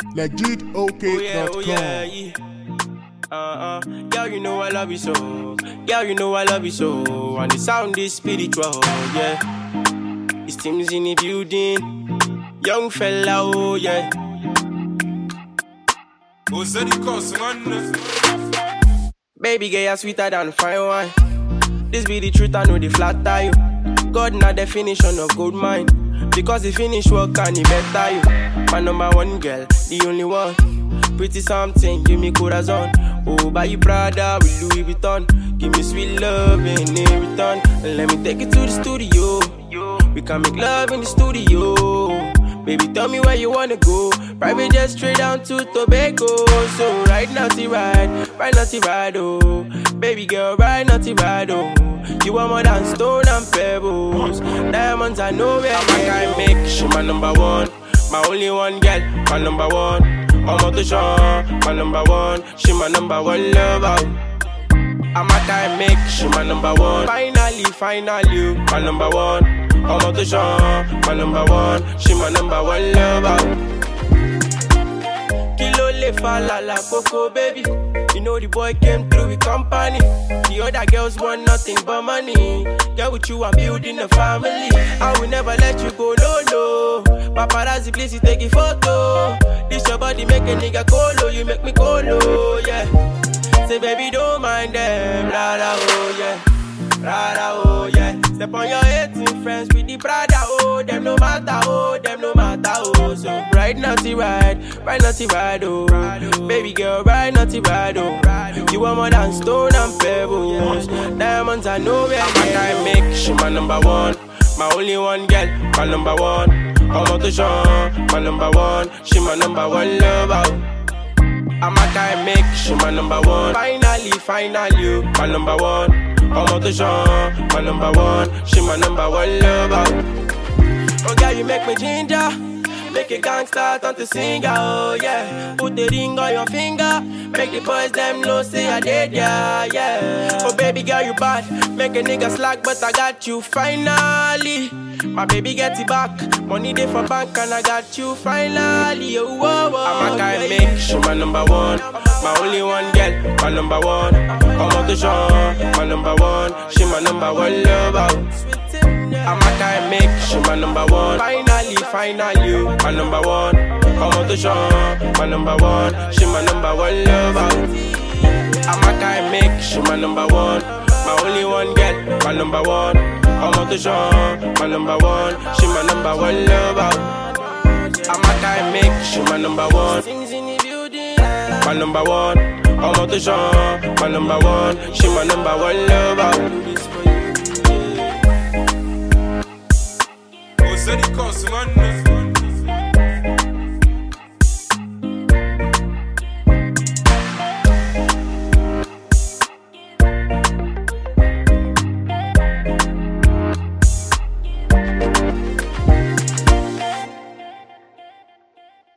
LegitOK.com. Oh yeah, yeah. Girl, you know I love you so. Girl, you know I love you so. And the sound is spiritual, yeah. It's teams in the building. Young fella, oh yeah. Baby girl, you're sweeter than fine wine. This be the truth, I know the flatter you. God not definition of good mind. Because the finish work and he better you. My number one girl, the only one. Pretty something, give me corazon. Oh, buy you Prada with Louis Vuitton. Give me sweet love in return. And let me take you to the studio. We can make love in the studio. Baby, tell me where you wanna go. Private jet straight down to Tobago. So ride naughty ride, oh. Baby girl, ride naughty ride, oh. You want more than stone and pebbles. Diamonds, I know where I make. She my number one, my only one girl, my number one. I'm out to show, my number one. She my number one lover. I'm a guy make, she my number one. Finally, you, my number one. I'm out to show, my number one. She my number one lover. Kilo le fa la la coco baby. You know the boy came through with company. The other girls want nothing but money. Get with you, I'm building a family. I will never let you go, no. Paparazzi, please you take a photo. This your body make a nigga colo. You make me colo, yeah. Say baby don't mind them, rara oh yeah, rara oh yeah. Step on your 18 friends with the brother, oh them no matter, oh. So ride naughty ride, oh. Baby girl, ride naughty ride, oh. You want more than stone and pebbles. Diamonds, I know where I make. She my number one, my only one girl, my number one. I'm out to show, my number one. She my number one lover. I'm a guy make, she my number one. Finally, you, my number one. I'm out to show, my number one. She my number one lover. Oh girl, you make me ginger. Make a gangster turn to singer, oh yeah. Put the ring on your finger. Make the boys them know say I did, yeah. Oh baby girl, you bad. Make a nigga slack, but I got you finally. My baby get it back. Money day for bank and I got you finally. Oh, I'm a guy make, she my number one. My only one girl, my number one. I'm out to show, my number one. She my number one lover. I'm a guy make, she my number one. Finally, you, my number one. I'm out to show, my number one. She my number one lover. I'm a guy make, she my number one. My only one girl, my number one. I'm out to show, my number one. She my number one lover. I'm a guy make, she my number one. Things in the building, my number one. I'm out to show, my number one. She my number one lover.